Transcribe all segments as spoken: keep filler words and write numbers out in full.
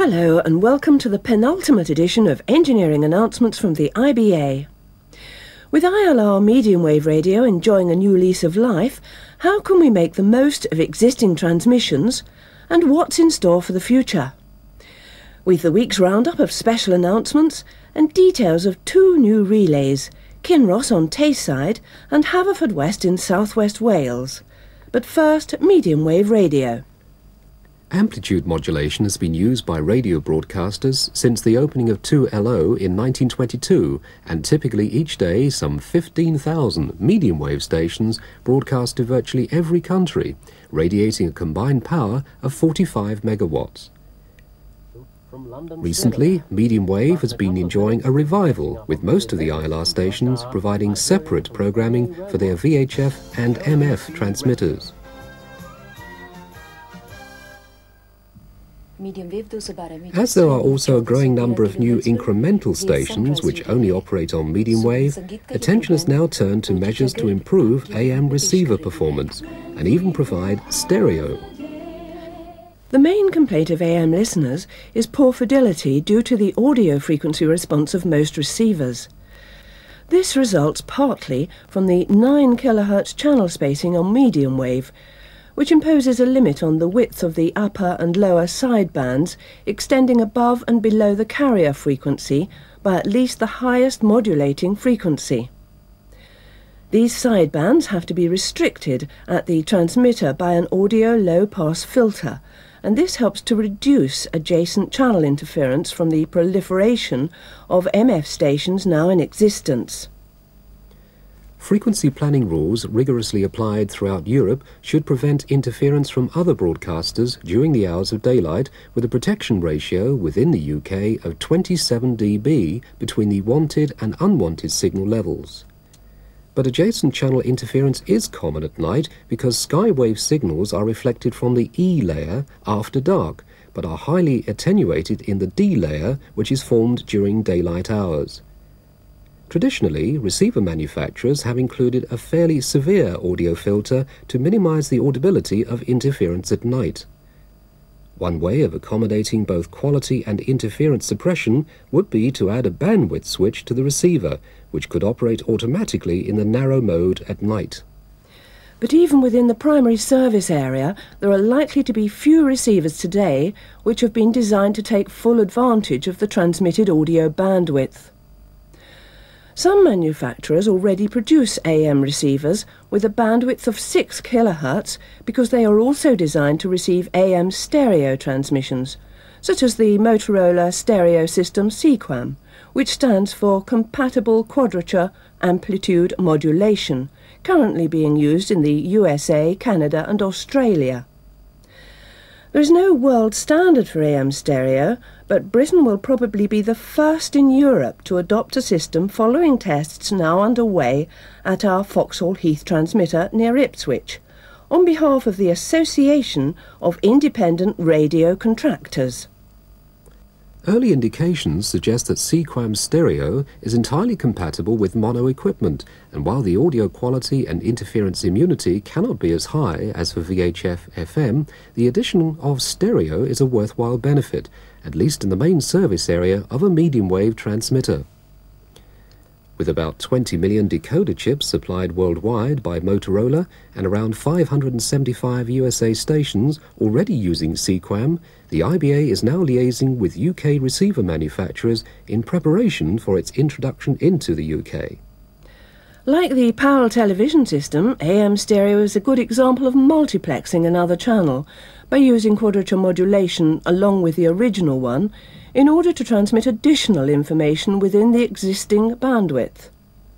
Hello and welcome to the penultimate edition of Engineering Announcements from the I B A. With I L R medium wave radio enjoying a new lease of life, how can we make the most of existing transmissions and what's in store for the future? With the week's roundup of special announcements and details of two new relays, Kinross on Tayside and Haverfordwest in southwest Wales. But first, medium wave radio. Amplitude modulation has been used by radio broadcasters since the opening of two L O in nineteen twenty-two, and typically each day some fifteen thousand medium wave stations broadcast to virtually every country, radiating a combined power of forty-five megawatts. Recently, medium wave has been enjoying a revival, with most of the I L R stations providing separate programming for their V H F and M F transmitters. As there are also a growing number of new incremental stations which only operate on medium wave, attention is now turned to measures to improve A M receiver performance and even provide stereo. The main complaint of A M listeners is poor fidelity due to the audio frequency response of most receivers. This results partly from the nine kilohertz channel spacing on medium wave, which imposes a limit on the width of the upper and lower sidebands, extending above and below the carrier frequency by at least the highest modulating frequency. These sidebands have to be restricted at the transmitter by an audio low-pass filter, and this helps to reduce adjacent channel interference from the proliferation of M F stations now in existence. Frequency planning rules rigorously applied throughout Europe should prevent interference from other broadcasters during the hours of daylight, with a protection ratio within the U K of twenty-seven D B between the wanted and unwanted signal levels. But adjacent channel interference is common at night because skywave signals are reflected from the E layer after dark, but are highly attenuated in the D layer, which is formed during daylight hours. Traditionally, receiver manufacturers have included a fairly severe audio filter to minimize the audibility of interference at night. One way of accommodating both quality and interference suppression would be to add a bandwidth switch to the receiver, which could operate automatically in the narrow mode at night. But even within the primary service area, there are likely to be few receivers today which have been designed to take full advantage of the transmitted audio bandwidth. Some manufacturers already produce A M receivers with a bandwidth of six kilohertz because they are also designed to receive A M stereo transmissions, such as the Motorola stereo system Sequam, which stands for Compatible Quadrature Amplitude Modulation, currently being used in the U S A, Canada and Australia. There is no world standard for A M stereo, but Britain will probably be the first in Europe to adopt a system following tests now underway at our Foxhall Heath transmitter near Ipswich, on behalf of the Association of Independent Radio Contractors. Early indications suggest that Sequam stereo is entirely compatible with mono equipment, and while the audio quality and interference immunity cannot be as high as for V H F F M, the addition of stereo is a worthwhile benefit, at least in the main service area of a medium wave transmitter. With about twenty million decoder chips supplied worldwide by Motorola and around five hundred seventy-five U S A stations already using Sequam, the I B A is now liaising with U K receiver manufacturers in preparation for its introduction into the U K. Like the Powell television system, A M stereo is a good example of multiplexing another channel by using quadrature modulation along with the original one in order to transmit additional information within the existing bandwidth.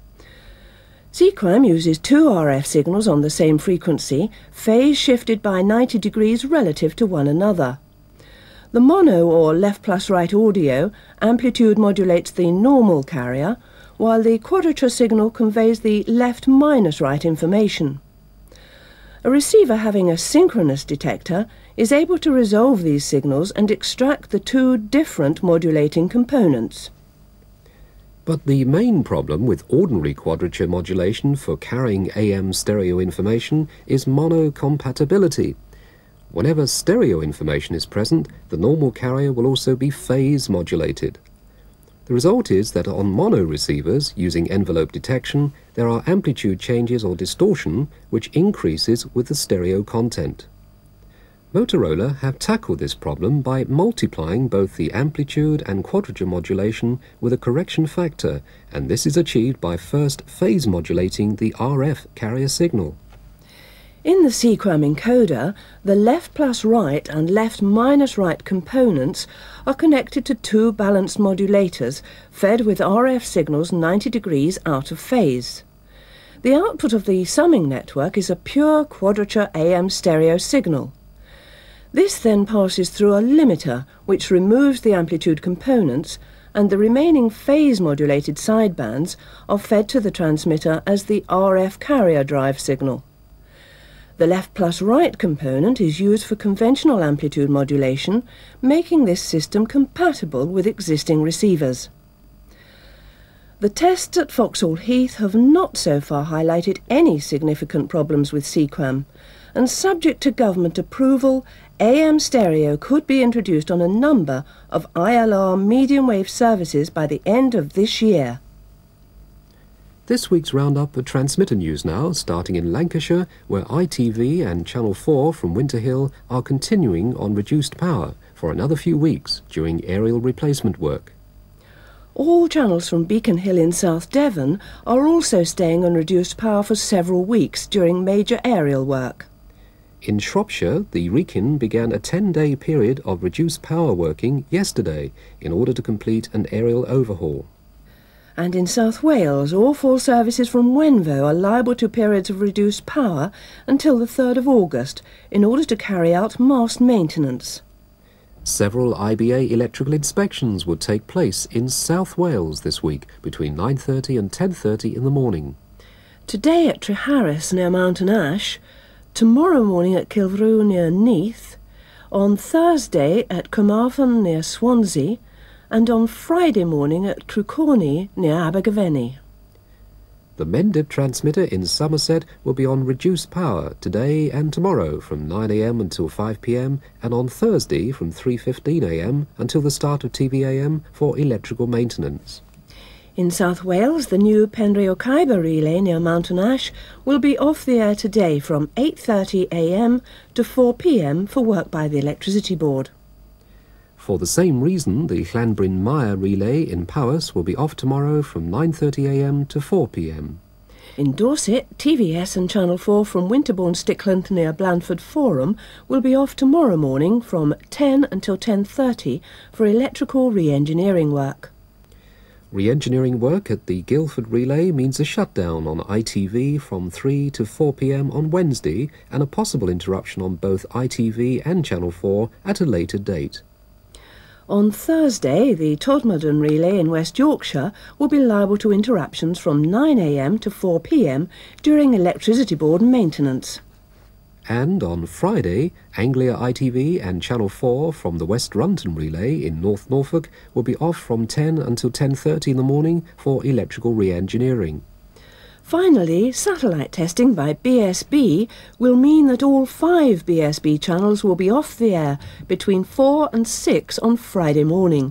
Sequam uses two R F signals on the same frequency, phase shifted by ninety degrees relative to one another. The mono or left plus right audio amplitude modulates the normal carrier, while the quadrature signal conveys the left minus right information. A receiver having a synchronous detector is able to resolve these signals and extract the two different modulating components. But the main problem with ordinary quadrature modulation for carrying A M stereo information is monocompatibility. Whenever stereo information is present, the normal carrier will also be phase modulated. The result is that on mono receivers using envelope detection, there are amplitude changes or distortion which increases with the stereo content. Motorola have tackled this problem by multiplying both the amplitude and quadrature modulation with a correction factor, and this is achieved by first phase modulating the R F carrier signal. In the Sequam encoder, the left plus right and left minus right components are connected to two balanced modulators fed with R F signals ninety degrees out of phase. The output of the summing network is a pure quadrature A M stereo signal. This then passes through a limiter which removes the amplitude components, and the remaining phase-modulated sidebands are fed to the transmitter as the R F carrier drive signal. The left plus right component is used for conventional amplitude modulation, making this system compatible with existing receivers. The tests at Vauxhall Heath have not so far highlighted any significant problems with Sequam, and subject to government approval, A M stereo could be introduced on a number of I L R medium wave services by the end of this year. This week's roundup of transmitter news now, starting in Lancashire, where I T V and Channel four from Winter Hill are continuing on reduced power for another few weeks during aerial replacement work. All channels from Beacon Hill in South Devon are also staying on reduced power for several weeks during major aerial work. In Shropshire, the Wrekin began a ten-day period of reduced power working yesterday in order to complete an aerial overhaul. And in South Wales, all four services from Wenvo are liable to periods of reduced power until the third of August in order to carry out mast maintenance. Several I B A electrical inspections would take place in South Wales this week between nine thirty and ten thirty in the morning. Today at Treharris near Mountain Ash, tomorrow morning at Kilvrew near Neath, on Thursday at Carmarthen near Swansea, and on Friday morning at Trucorny near Abergavenny. The Mendip transmitter in Somerset will be on reduced power today and tomorrow from nine a m until five p m and on Thursday from three fifteen a m until the start of T V A M for electrical maintenance. In South Wales, the new Penrheo Khyber relay near Mountain Ash will be off the air today from eight thirty a m to four p m for work by the Electricity Board. For the same reason, the Llanbryn Mire relay in Powys will be off tomorrow from nine thirty a m to four p m. In Dorset, T V S and Channel four from Winterbourne Stickland near Blandford Forum will be off tomorrow morning from ten until ten thirty for electrical re-engineering work. Re-engineering work at the Guildford relay means a shutdown on I T V from three to four p m on Wednesday and a possible interruption on both I T V and Channel four at a later date. On Thursday, the Todmorden relay in West Yorkshire will be liable to interruptions from nine a m to four p m during Electricity Board maintenance. And on Friday, Anglia I T V and Channel four from the West Runton relay in North Norfolk will be off from ten until ten thirty in the morning for electrical re-engineering. Finally, satellite testing by B S B will mean that all five B S B channels will be off the air between four and six on Friday morning.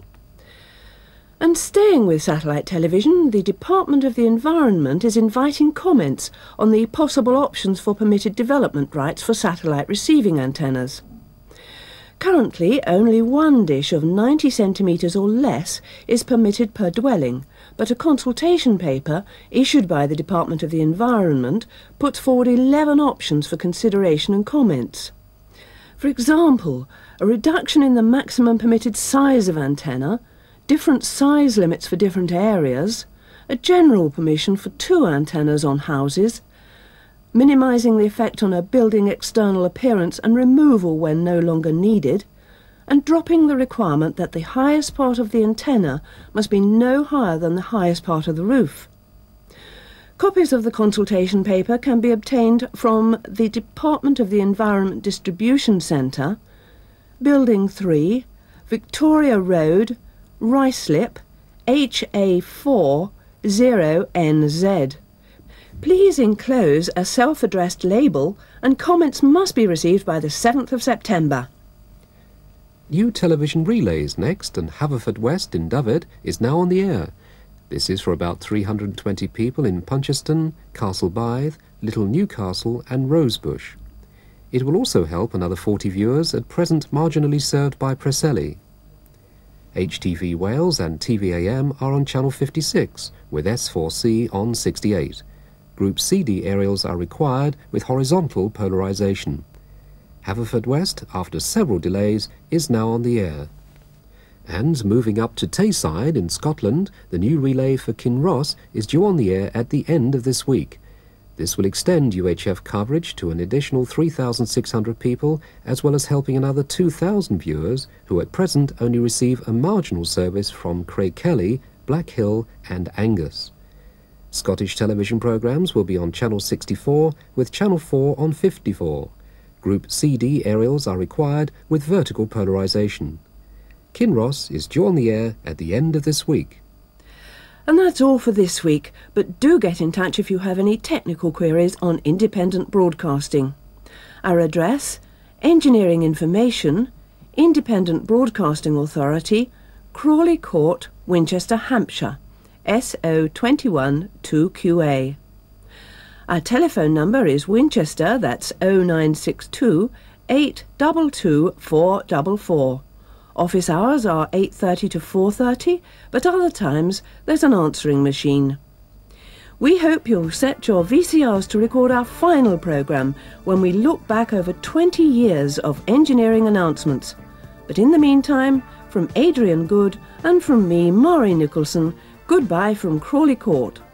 And staying with satellite television, the Department of the Environment is inviting comments on the possible options for permitted development rights for satellite receiving antennas. Currently, only one dish of ninety centimetres or less is permitted per dwelling, but a consultation paper issued by the Department of the Environment puts forward eleven options for consideration and comments. For example, a reduction in the maximum permitted size of antenna, different size limits for different areas, a general permission for two antennas on houses, minimising the effect on a building external appearance and removal when no longer needed, and dropping the requirement that the highest part of the antenna must be no higher than the highest part of the roof. Copies of the consultation paper can be obtained from the Department of the Environment Distribution Centre, Building three, Victoria Road, Ruislip, H A four zero N Z. Please enclose a self-addressed label and comments must be received by the seventh of September. New television relays next, and Haverfordwest in Dyfed is now on the air. This is for about three hundred twenty people in Puncheston, Castlebythe, Little Newcastle and Rosebush. It will also help another forty viewers at present marginally served by Preseli. H T V Wales and T V A M are on Channel fifty-six, with S four C on sixty-eight. Group C D aerials are required with horizontal polarisation. Haverfordwest, after several delays, is now on the air. And moving up to Tayside in Scotland, the new relay for Kinross is due on the air at the end of this week. This will extend U H F coverage to an additional three thousand six hundred people, as well as helping another two thousand viewers who at present only receive a marginal service from Craigkelly, Black Hill and Angus. Scottish television programmes will be on Channel sixty-four, with Channel four on fifty-four. Group C D aerials are required with vertical polarisation. Kinross is due on the air at the end of this week. And that's all for this week, but do get in touch if you have any technical queries on independent broadcasting. Our address: Engineering Information, Independent Broadcasting Authority, Crawley Court, Winchester, Hampshire, S O two one two Q A. Our telephone number is Winchester, that's oh nine six two, eight two two, four four four. Office hours are eight thirty to four thirty, but other times there's an answering machine. We hope you'll set your V C Rs to record our final programme when we look back over twenty years of engineering announcements. But in the meantime, from Adrian Good and from me, Maury Nicholson, goodbye from Crawley Court.